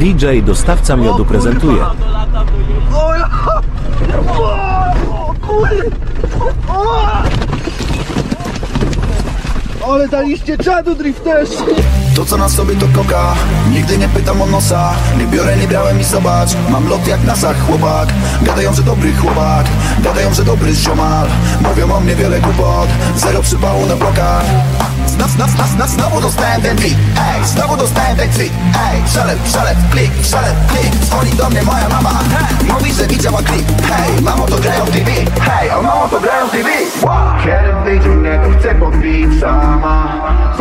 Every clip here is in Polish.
DJ Dostawca Miodu prezentuje. Ale daliście czadu, drifterzy! To co na sobie to koka, nigdy nie pytam o nosa. Nie biorę, nie brałem i zobacz, mam lot jak NASA chłopak. Gadają, że dobry chłopak, gadają, że dobry ziomal. Mówią o mnie wiele głupot, zero przypału na blokach. Znowu dostałem ten beat, ej, znowu dostałem ten tweet, ej. Przelew, klik, dzwoni do mnie moja mama. Mówi, że widziała klip, hej, mamo to grają TV, hej, o mamo to grają TV. Kiedy wyjdzie mnie to chcę podbić sama.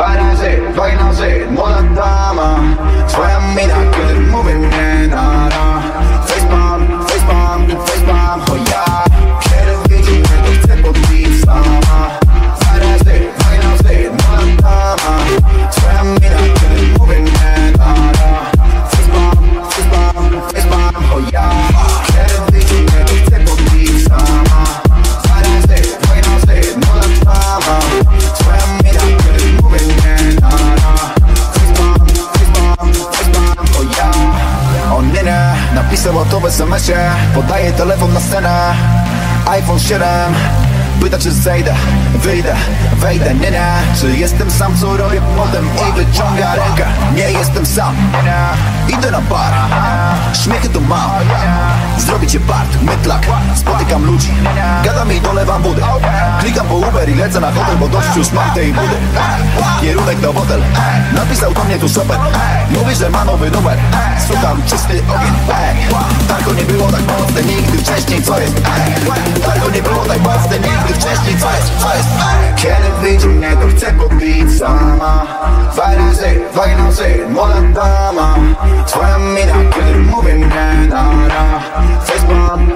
Fajna, młoda dama. Twoja mina, kiedy mówię mnie nara. Facepalm, oh yeah. Kiedy wyjdzie mnie to chcę podbić sama. Fajna, młoda dama. Twoja mina, kiedy mówię mnie nara. Facepalm, oh yeah. Kiedy wyjdzie mnie to chcę podbić sama. Fajna, młoda dama. Twoja mina, kiedy mówię mnie nara. Facepalm, oh yeah. On nie, napisał o to w SMS-ie. Podaję telefon na scenę. iPhone 7. Pyta, czy zejdę, wyjdę, wejdę, nie, czy jestem sam, co robię potem i wyciąga rękę. Nie jestem sam, idę na bar, śmiechy to mam. Zrobię cię part, mytlak, spotykam ludzi, gadam i dolewam budy. Klikam po Uber i lecę na hotel, bo dość już mam tej budy. Kierunek do hotel, napisał do mnie tu szoper. Mówi, że ma nowy numer, słucham czysty ogień. Tak to nie było tak mocne nigdy wcześniej, co jest? Tak to nie było tak mocne nigdy wcześniej, co jest? Kiedy wyjdzie mnie to chcę podbić sama. Fajna, młoda dama. Twoja mina, kiedy mówię mnie nara. Facepalm,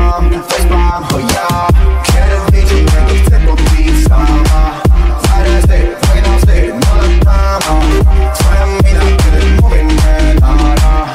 oh yeah. Kiedy wyjdzie mnie to chcę podbić sama. Fajna, młoda dama. Twoja mina, kiedy mówię mnie nara.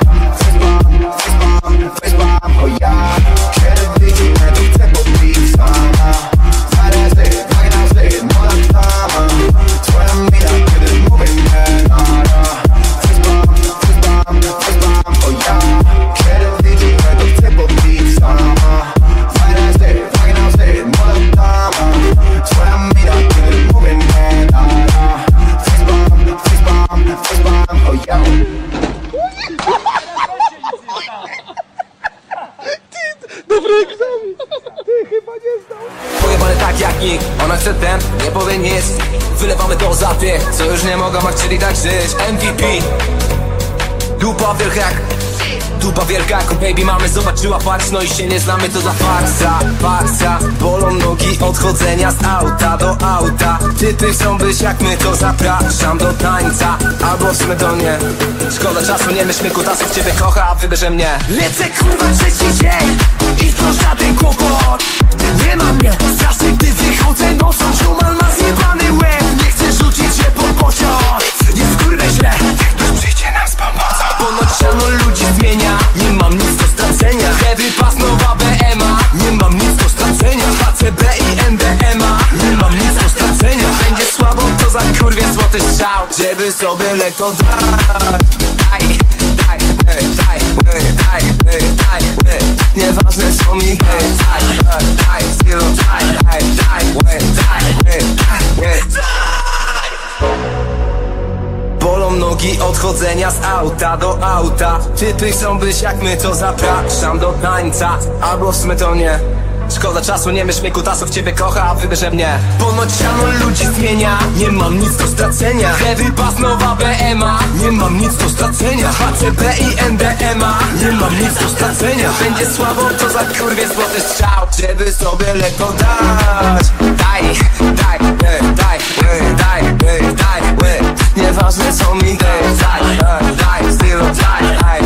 Facepalm, oh yeah. Kiedy wyjdzie mnie to chcę podbić sama. Fajna, młoda dama. Twoja mina, kiedy mówię mnie nara. Facepalm, oh yeah. Kiedy wyjdzie mnie to chcę podbić sama. Fajna, młoda dama. Twoja mina, kiedy mówię mnie nara. Facepalm, oh yeah. Dobry egzamin! Ty chyba nie znał! Pojebane tak jak nikt, ona chce ten, nie powie nic. Wylewamy to za tych, co już nie mogą, a chcieli tak żyć. MVP Dupa wielka jak baby mamy, zobaczyła faks. No i się nie znamy, to za faksa. Bolą nogi od chodzenia z auta do auta. Typy chcą być jak my, to zapraszam do tańca. Albo w sumie to nie. Szkoda czasu, nie myślmy kutasów, ciebie kocha, a wybierze mnie. Lecę kurwa trzeci dzień i to żaden kłopot. Nie ma mnie, strasznie gdy wychodzę nocą. Szuman ma zjebany łeb, nie chcę rzucić się pod pociąg. Jest kurwa źle, ktoś przyjdzie nam z pomocą. Ponoć siano ludzi zmienia, nie mam nic do stracenia. Heavy pass, nowa BMA, nie mam nic do stracenia. HCB i NDMA, nie mam nic do stracenia. Będzie słabo, to za kurwie złoty strzał, żeby sobie lekko dać. Nieważne co mi bolą nogi od chodzenia z auta do auta. Typy chcą być jak my, to zapraszam do tańca. Albo w sumie to nie. Szkoda czasu, nie myśl mnie kutasów, ciebie kocha, a wybierze mnie. Ponoć siano ludzi zmienia, nie mam nic do stracenia. Heavy pass, nowa BMA, nie mam nic do stracenia. HCB i NDMA, nie mam nic do stracenia. Będzie słabo, to za kurwie złoty strzał, żeby sobie lekko dać. Daj, nieważne co mi daj, stylu daj.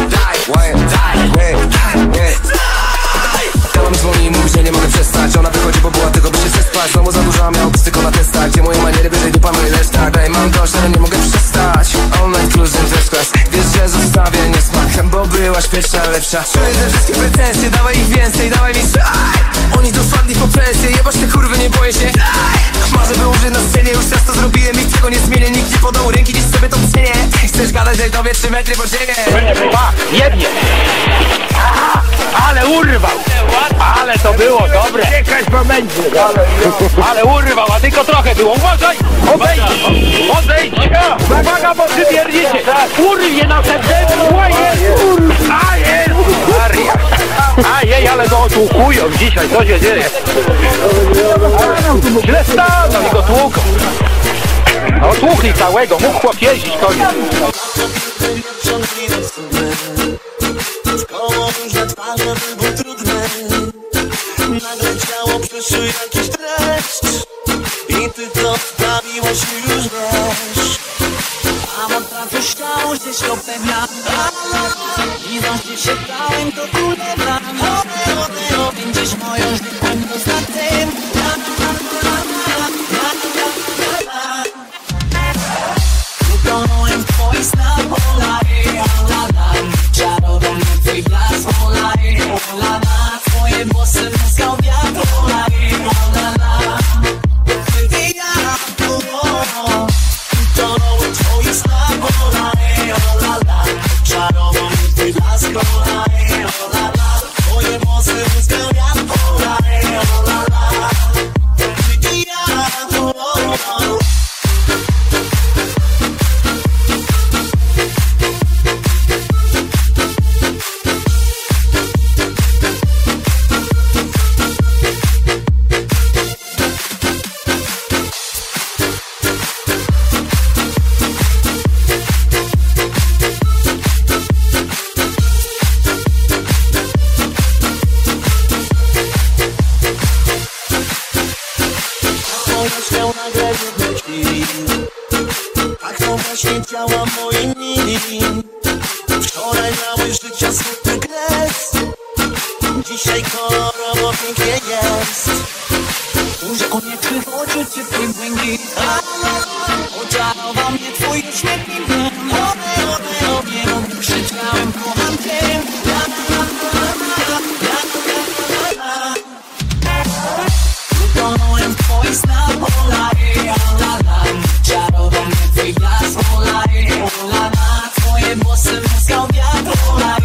Dałam dzwoni i mówi, że nie mogę przestać. Ona wychodzi, bo była tylko by się przespać. Znowu za dużo, a miał tylko na testach. Gdzie moje maniery, wyżej dupa, no i reszta. Daj, mam dość, ale nie mogę przestać. All night cruising, first class. Wiesz, że zostawię niesmak, bo bo byłaś pierwsza lepsza. Czuję te wszystkie pretensje, dawaj ich więcej, dawaj mi Oni dosadli po presję, jebać te kurwy, nie boję się. Marzę wyłożyć na scenie, już raz to zrobiłem i tego nie zmienię. Nikt nie podał ręki, dziś sobie to cenię. Chcesz gadać, daj tobie 3 metry po ziemię. Jednie. Aha, ale urwał. Ale to było dobre. Jakaś momencie. Ale urwał, a tylko trochę było. Uważaj! Odejdź! Uwaga, bo przypierdzicie! Urwie na ten A jest! Maria! Ajej, ale go otłukują dzisiaj, co się dzieje? Źle staną i go tłuką. Otłukli całego, mógł chłop jeździć, koniec. Koło już na twarzy było trudne. Nagle ciało przeszył jakiś dreszcz i ty to sprawiłaś już wiesz. Mamo, trafisz ciało, gdzieś to pewna. I zawsze się dałem do kulebra. Będziesz moją życiem ostatnim. Utonąłem w twoich snach, czarował mnie twój blask, twoje włosy muskał wiatr, ty ja, utonąłem w twoich snach, czarował mnie twój blask, twoje włosy muskał wiatr, ty ja, tak to właśnie działa moje mili. Wczoraj miałeś życia smutny kres, dzisiaj kolorowo pięknie jest. Urzekł mnie twych oczu, czy twój błękit. Oczarował mnie twój uśmiech i mnie. Nie krzyczałem, kocham cię. Utonąłem w twoich snach, czarował mnie twój blask, twoje włosy muskał wiatr,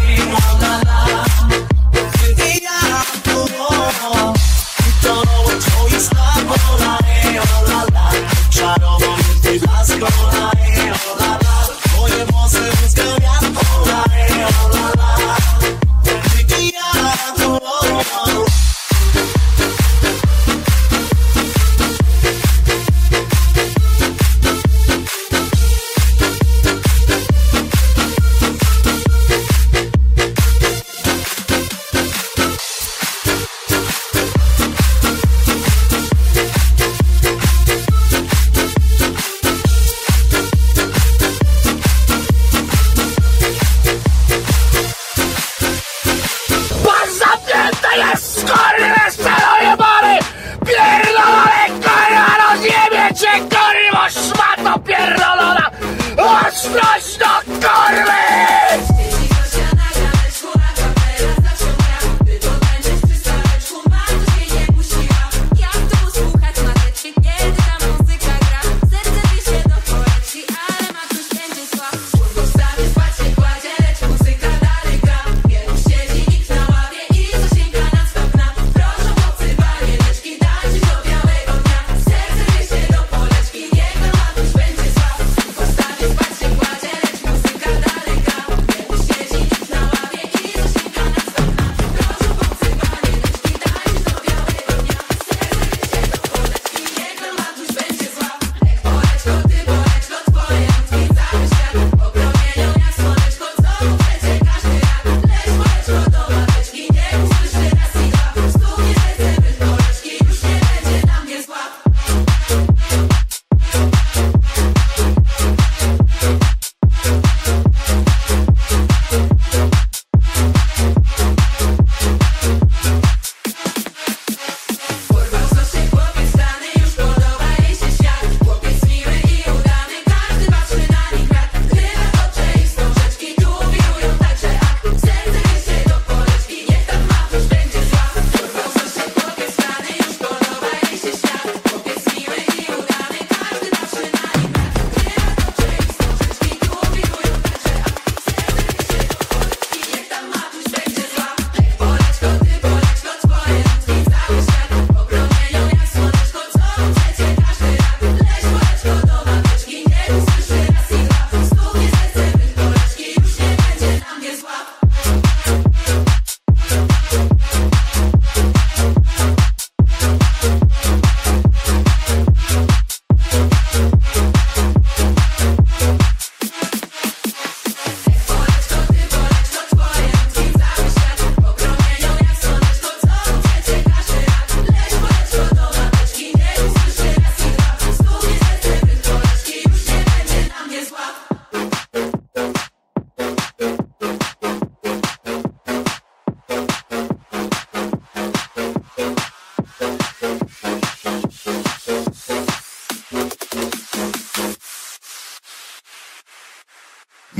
ty ja, utonąłem w twoich snach, czarował mnie twój blask, twoje włosy muskał wiatr, ty ja.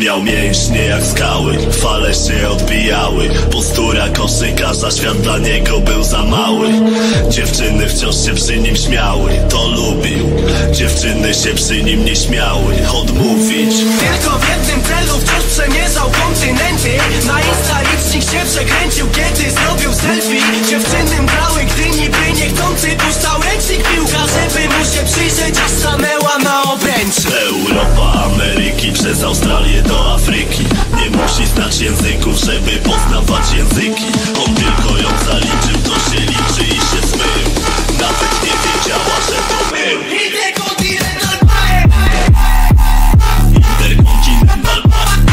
Miał mięśnie jak skały, fale się odbijały. Postura koszykarza, świat dla niego był za mały. Dziewczyny wciąż się przy nim śmiały, to lubił. Dziewczyny się przy nim nie śmiały, odmówić. Tylko w jednym celu wciąż przemierzał kontynenty. Na Insta licznik się przekręcił, kiedy zrobił selfie. Dziewczyny mrały, gdy niby niechcący puszczał ręcznik piłka, żeby mu się przyjrzeć, aż stanęła na obręczy. Europa, Ameryki, przez Australię do Afryki. Nie musi znać języków, żeby poznawać języki. On tylko ją zaliczył, to się liczy i się zmył. Nawet nie wiedziała, że to był Interkontynental Interkontynental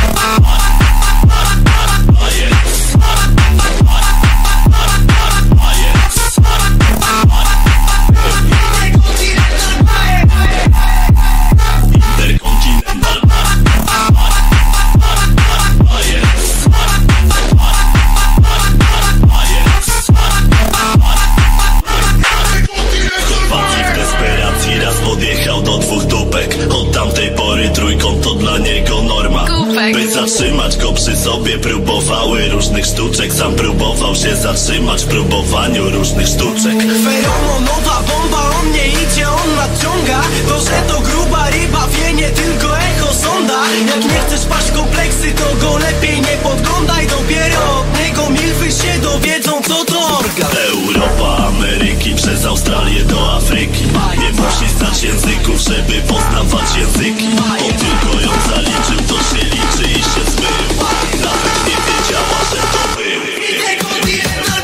podjechał do dwóch dupek. Od tamtej pory trójkąt to dla niego norma. By zatrzymać go przy sobie próbowały różnych sztuczek. Sam próbował się zatrzymać w próbowaniu różnych sztuczek. Feromonowa bomba, on nie idzie, on nadciąga. To, że to gruba ryba, wie nie tylko echo sonda. Jak nie chcesz paść kompleksy, to go lepiej nie podglądaj. Dopiero od niego milfy się dowiedzą, co to organ. Europa, Ameryki, przez Australię do Afryki. Nie musi znać języków, żeby poznawać języki. On tylko ją zaliczył, to się liczy i się zmył. Nawet nie wiedziała, że to był Interkontynental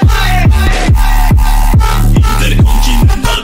Interkontynental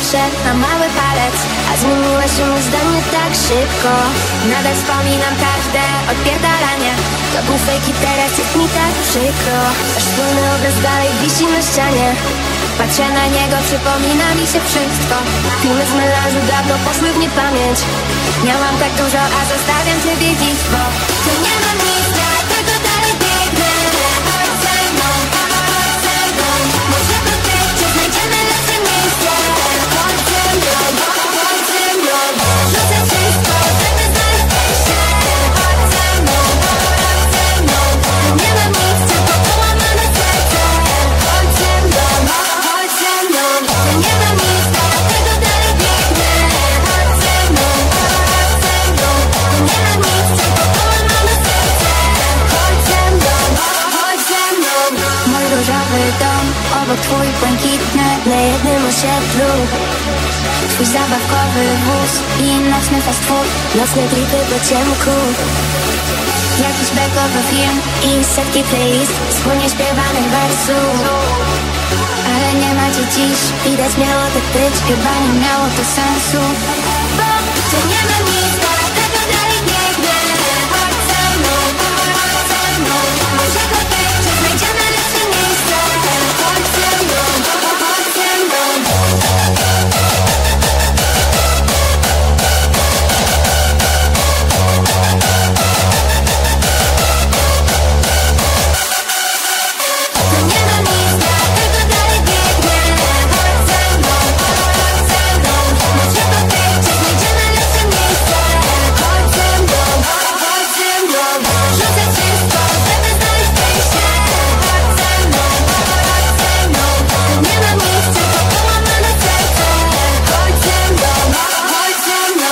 patrzę na mały palec, a zmieniłeś się zdanie tak szybko. Nadal wspominam każde odpierdalanie. To był fake i teraz jest mi tak przykro. Aż wspólny obraz dalej wisi na ścianie. Patrzę na niego, przypomina mi się wszystko. Filmy z melanżu dawno poszły w niepamięć. Miałam tak dużo, a zostawiam cię dziedzictwo. Tu nie mam nic, dlatego dalej biegnę. Chodź ze mną, chodź ze mną. Może to ty, czy znajdziemy lepsze miejsce. Chodź ze mną, chodź ze mną. Rzucę wszystko, żeby znaleźć wyjście. Chodź ze mną, chodź ze mną. Tu nie mam nic, tylko połamane serce. Chodź ze mną, chodź ze mną. Tu nie mam nic, dlatego dalej biegnę. Chodź ze mną, chodź ze mną. Tu nie mam nic, tylko połamane serce. Chodź ze mną, chodź ze mną. Mój różowy dom, obok twój błękitny, na jednym osiedlu. Twój zabawkowy wóz i nocny fast food, nocne tripy po ciemku. Jakiś bekowy film i setki playlist, wspólnie śpiewanych wersów. Ale nie macie dziś, widać miało tak być, chyba nie miało to sensu. Bo tu nie ma nic, dlatego dalej biegnę. Chodź ze mną, chodź ze mną. Może to ty, czy znajdziemy lepsze miejsce. Chodź ze mną, chodź ze mną. Tu nie ma nic, dlatego dalej biegnę. Chodź ze mną, chodź ze mną. Może to ty, czy znajdziemy lepsze miejsce. Chodź ze mną, chodź ze mną. Rzucę wszystko, żeby znaleźć wyjście. Chodź ze mną, chodź ze mną. Tu nie ma nic, tylko połamane serce. Chodź ze mną, chodź ze mną.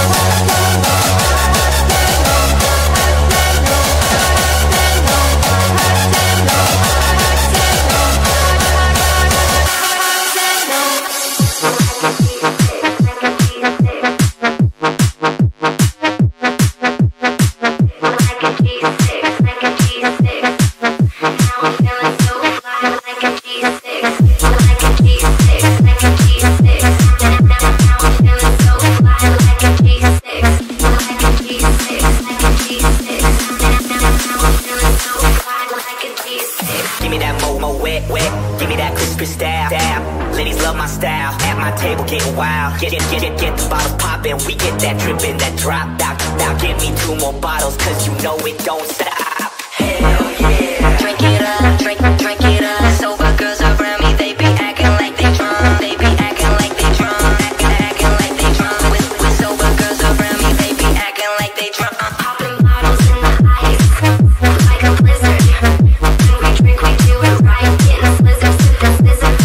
Give me that mo wet, wet. Give me that crispy style. Ladies love my style. At my table getting wild. Get the bottles poppin'. We get that drippin', that drop. Now give me 2 more bottles, cause you know it don't stop. Hell yeah. Drink it up, drink it up. Sober girls around me, they be acting like they drunk. They be acting like they drunk. Acting like they drunk. With sober girls around me, they be acting like they drunk. Popping bottles in the ice, like a blizzard. When we drink, we do it right. Getting slizzard, sipping slizzard.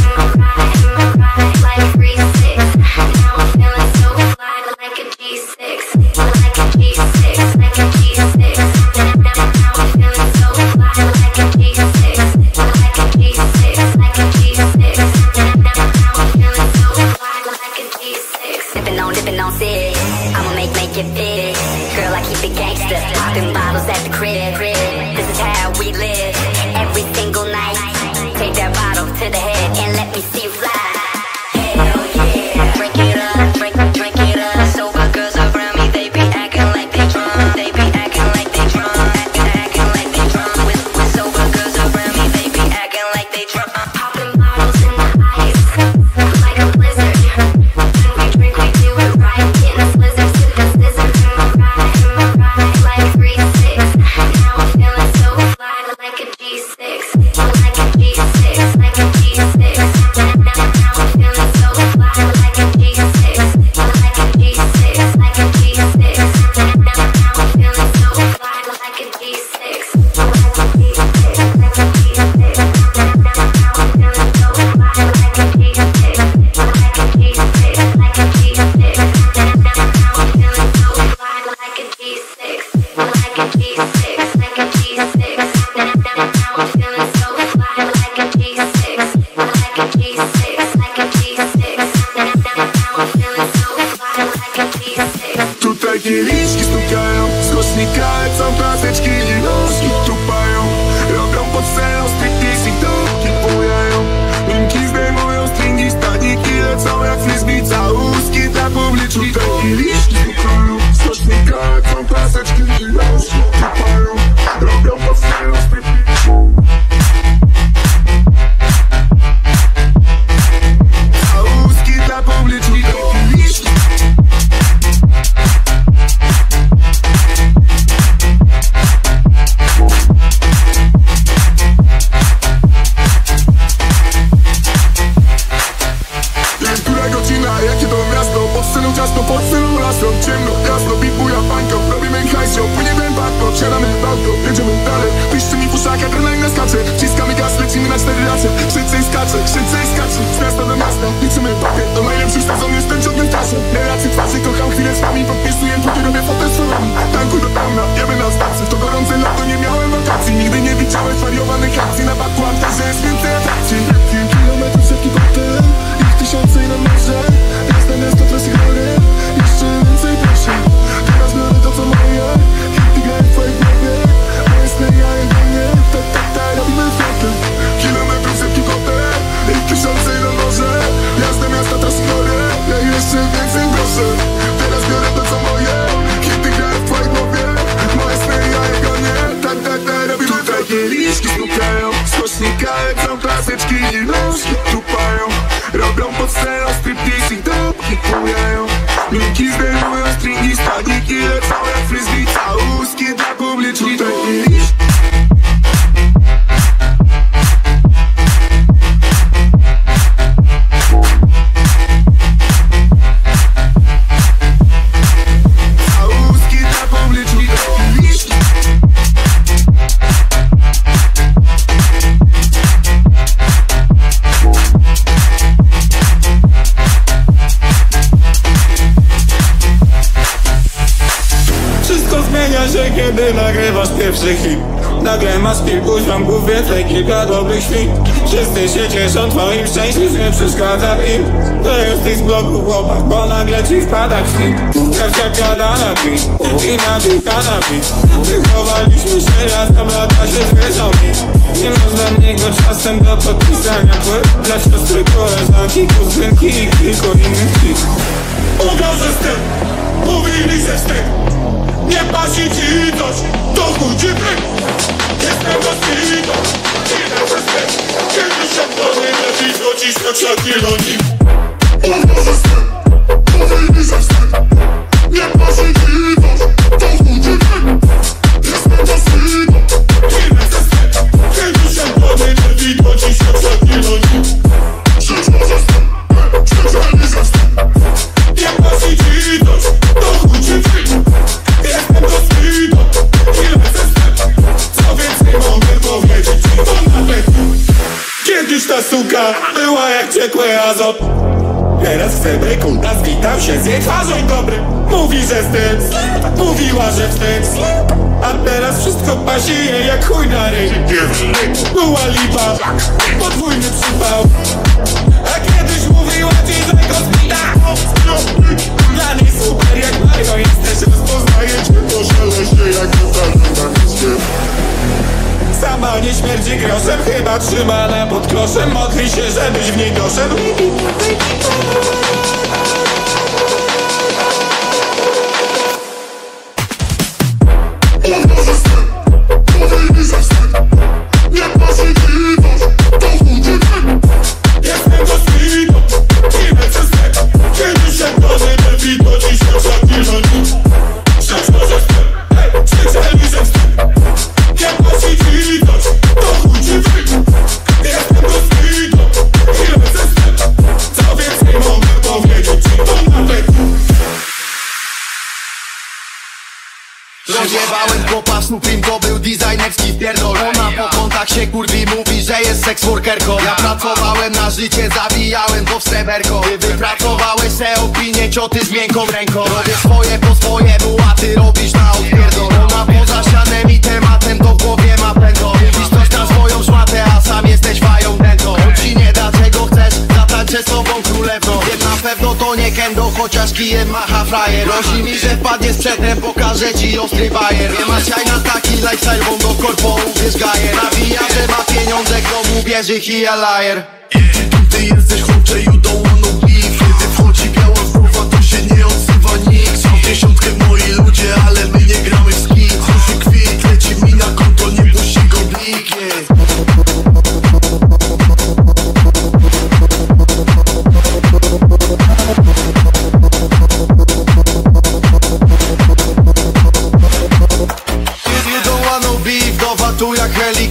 In my ride, like 3-6. Now I'm feeling so fly, like a G6. Like a G6, like a G6. Now I'm feeling so fly, like a G6. Like a G6, like a G6. Now I'm feeling so fly, like a G6. Sippin' on 6. I'ma make it fit. Girl, I keep it gangster. Popping bottles at the crib. This is how we live. Every single night. Take that bottle to the head and let me see you fly. Hell yeah. Drink it up, drink it up. Sober girls around me, they be acting like they drunk. They be acting like they drunk. Acting like they drunk. With sober girls around me, they be acting like they drunk. Popping bottles in the ice, like a blizzard. When we drink, we do it right. Getting slizzard, sipping slizzard. In my ride, like 3-6. Now I'm feeling so fly, like a G6. Like a G6, like a G6. Now I'm feeling so fly, like a G6. Like a G6, like a G6. Now I'm feeling so fly, like a G6. Like a G6, like a G6. Now I'm feeling so fly, like a G6. Like a G6, like a G6. Now I'm feeling so fly, like a G6. Like a G6, like a G6. Now I'm feeling so fly, like a G6. Like a G6, like a G6. Now I'm feeling so fly, like a G6. Tutaj kieliszki stukają, z głośnika lecą klaseczki i nóżki tupają. Robią pod sceną striptease i dupki bujają. Linki zdejmują stringi, staniki lecą jak frisbee. tupają, robią po stylu striptease. Całuski dla publicznika liść. Która godzina, jakie to miasto? Pod sceną ciasno, pod sceną lasno. Ciemno, jasno, beat buja, bańko. Robimy hajsio, płynie ten batko. Siadamy w auto, jedziemy dalej. Piszczy mi w uszach, jak adrenalina skacze. Wciskamy gaz, lecimy na 4 razy. Szybciej skacze, z miasta do miasta. Liczymy pakiet, do najlepszych sezon jest ten ciągły czasy. Nie racji twarzy, kocham chwilę z wami. Podpisuję, póki robię fotę z falami. Tanku do pełna, jemy na stacji. To gorące lato, nie miałem wakacji. Nigdy nie widziałem wariowanych akcji. Na batku mam też, że jest więcej atrakcji. Kilometrów setki potem, ich tysiące i na morze. Jasne miasto, trasy chory, jeszcze więcej proszę. Teraz biorę to co moje, hity grają w twojej głowie. Moje sny, ja je gonię, robimy flotę. Kilometrów setki potem, ich tysiące i na morze. Jasne miasta, trasy chory, ja jeszcze więcej proszę. Teraz biorę to co moje, hity grają w twojej głowie. Moje sny, ja je gonię, robimy flotę. Kieliszki snukają, słośnika lecą klasyczki i nóżki tupają. Robią pod sceną striptease i dupki pujają. Linki zdejmują stringi, spadniki lecą jak frisbee. Całuski dla publiczki, całuski dla publiczki. Wszystko zmienia się, kiedy nagrywasz pierwszy hit. Nagle masz kilku ziomków, więcej kilka dobrych świn. Wszyscy się cieszą twoim szczęściem, nie przeszkadza im. To jesteś z bloku chłopak, bo nagle ci wpada kwit. Kawcia gada na kwit i nadycha na bit. Wychowaliśmy się razem, lata się zwierzą mi. Nie można mnie go czasem do podpisania płyt. Dla siostry, koleżanki, kuzynki i kilku innych kit. Ugorzę z tym, mówili, że wstyd. Nie pasi ci coś, to chuj ci wyk. Jestem rozbito, idę przez wstyd. Kiedy się wtedy lepiej wrócisz do krzaki loni. Ugorzę z tym, mówili, że wstyd. Nie pasi ci coś, to chuj ci wyk. Jestem rozbito, idę przez wstyd. Kiedy się wtedy lepiej wrócisz do krzaki loni. Żyć może z tym, czyli ze wstyd. Nie pasi ci coś, to chuj ci wyk. Jestem rozbito, ile przestęp. Co więcej mogę powiedzieć ci to nawet. Kiedyś ta suka była jak ciekły azot. Teraz chce byku, a zwitam się z jej twarzą dobry. Mówi, że wstyd, mówiła, że wstyd. A teraz wszystko pasi jej jak chuj na ryj. Była lipa, podwójny przypał. A kiedyś mówiła ci, że go zbita. Dla niej super jak Mario jesteś. Rozpoznaję cię, to szeleśnie jak to na miskę. Sama nie śmierdzi groszem, chyba trzymana pod kloszem. Modli się, żebyś w niej doszedł. Ugorzę z tym, mówili, że wstyd. Nie pasi ci coś, to chuj ci wyk. Jestem rozbito, ile przestęp. Kiedy się wtedy lepiej, to dziś się przeklinoni. Żyć może z tym, krzyczeli, że wstyd. Nie pasi ci coś, to chuj ci wyk. Jestem rozbito, ile przestęp. Co więcej mogę powiedzieć ci to nawet. Rozjebałem chłopa, Snoopim to był designerski wpierdol. Ona po kątach się kurwi, mówi, że jest seksworkerką. Ja pracowałem na życie, zawijałem to w sreberko. Ty wypracowałeś se opinię, cioty z miękką ręką. Robię swoje po swojemu, a ty robisz na odpierdol. Ona poza ścianem i tematem, to w głowie ma pędzel. Mówisz coś na swoją szmatę, a sam jesteś fają dętą. On ci nie da czego chcesz, zatańczę z tobą królewną. Wiem na pewno to nie kendo, chociaż kijem macha frajer. Prosi mi, że wpadnie z przedtem, pokażę ci ostry bajer. Nie masz jaj na taki lifestyle, bo do korpo uwierz gajer. Nawija, że ma pieniądze, kto mu wierzy, he a liar. Ty jesteś chłopcze, you don't wanna beef. Kiedy wchodzi biała głowa, to się nie odzywa nikt. Są w dziesiątkę moi ludzie, ale my nie gramy w skit.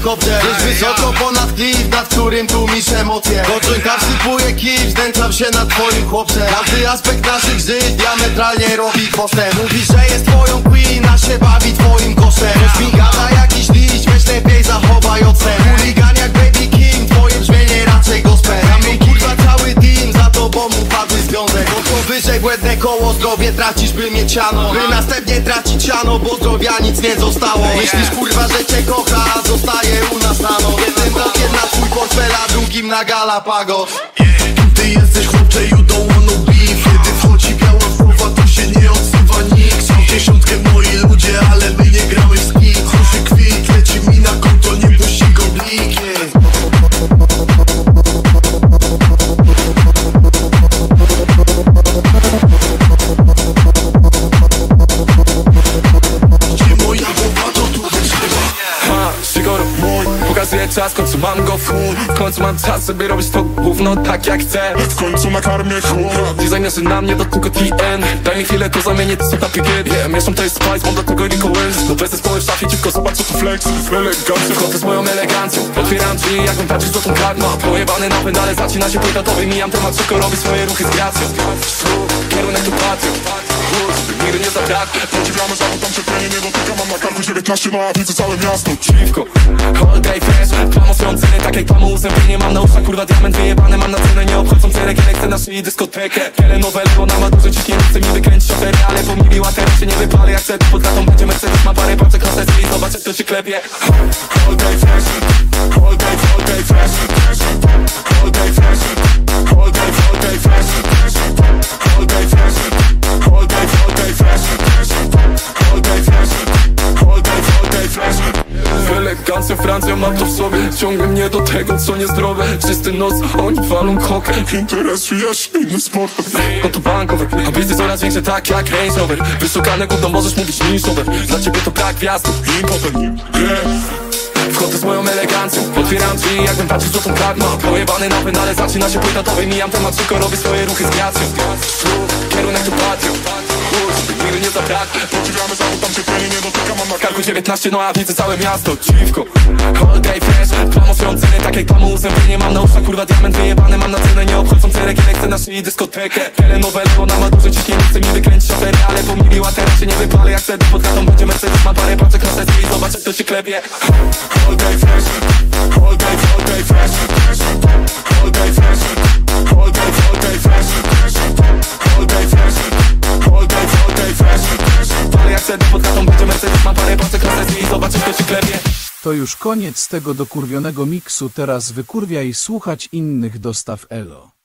helikopter. Gdzieś wysoko ponad klif, nad którym tłumisz emocje. Do jointa wsypuję kif, znęcam się nad twoim chłopcem. Każdy aspekt naszych żyć diametralnie robi postęp. Mówisz, że jest twoją queen, a się bawi twoim kosztem. Ktoś mi gada jakiś liść, weź lepiej zachowaj ocen. Chuligan jak Baby King, twoje brzmienie raczej gospel. A my kurwa cały team, za tobą upadły związek. Bo to wyżej błędne koło, zdrowie tracisz by mieć siano. By następnie tracić siano, bo zdrowia nic nie zostało. Myślisz kurwa, że cię kocha, a zostaje u nas rano. Jednym blokiem na twój portfel, a drugim na Galapagos. Ty jesteś chłopcze, you don't wanna beef. Kiedy wchodzi biała głowa, to się nie odsuwa nikt. Są w dziesiątkę moi ludzie, ale my nie gramy w skit. Chruszy kwit, leci mi na konto, nie puści go blik. Gdzie moja głowa, to tu wyżywa. Sigor mój, pokazuję czas, w końcu mam go w chuj. W końcu mam czas, żeby robić to gówno tak jak chcę. W końcu nakarmię chuj. Designerzy na mnie to tylko TN. Daj mi chwilę, to zamienię to co ta pikiet. Mieszam to jest Spice, mam do tego Rico Wins. Do bez zespoły w szafie, dziwko zobacz co tu flex. Elegancją, wchodzę z moją elegancją. Otwieram drzwi, jakbym patrzył złotą kartą. Pojebany napęd, ale zaczyna się płytatowy. Mijam temat, szybko robi swoje ruchy z gracją. Kierunek tu patrzę, nigdy nie zabraknie. Podziwiamy zawód, tam się plenie nie dotyka. Mam na karku 19, no a widzę całe miasto. Dziwko, all day fresh. Plamo swoją cenę, tak jak plamo uzębienie. Mam na uszach kurwa diament wyjebany. Mam na cenę, nie obchodzą ceregielek. Chcę na szyi dyskotekę. Telenowele, ona ma duże ciśnienie. Chce mi wykręcić ofery, ale pomyliła teraz się nie wypalę. Jak chcę, to pod latą będzie Mercedes. Ma parę paczek na sesji i zobacz jak to się klepie. All day fresh, all day fresh, all day fresh, all day fresh, all day fresh, all day fresh, all day fresh, all day fresh, all day fresh. Elegancja, Francja, mam to w sobie. Ciągnie mnie do tego, co niezdrowe. Czysty noc, oni walą kokę. Interesuje się inny sport. Konto bankowe, a biznes coraz większe tak jak Range Rover. Wyszukane gówno możesz mówić niszowe. Dla ciebie to brak gwiazdu. Impotent, Wchodzę z moją elegancją, otwieram drzwi, jakbym patrzył złotą kartą. Pojebany napęd, ale zaczyna się płytatowy. Mijam temat, szybko robię swoje ruchy z gracją. Kierunek tu patrzę, nigdy nie zabraknie. podziwiamy zawód, tam się plenie nie dotyka. Mam na Karku 19, no a widzę całe miasto. Dziwko, all day fresh. Plamo swoją cenę, tak jak plamo uzębienie. Mam na uszach kurwa diament wyjebany. Mam na cenę, nie obchodzą ceregielek. Chcę na szyi dyskotekę. Telenowele, ona ma duże ciśnienie. Chce mi wykręcić ofery, ale pomyliła teraz się nie wypalę. Jak chcę, to pod latą będzie Mercedes. Ma parę paczek na sesji i zobacz jak to się klepie. all day fresh, all day fresh, all day fresh, all day fresh, all day fresh, all day fresh, all day fresh. Ale jak chcę, to pod latą będzie Mercedes. Ma parę paczek na sesji i zobacz jak to się klepie. To już koniec tego dokurwionego miksu, teraz wykurwiaj słuchać innych dostaw elo.